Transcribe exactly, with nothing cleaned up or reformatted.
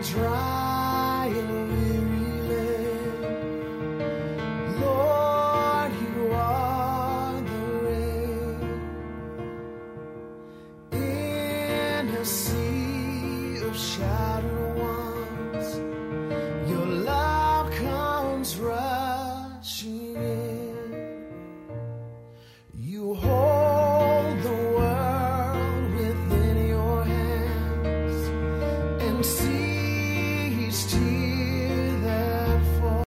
dry and weary land. Lord, you are the rain in a sea of shattered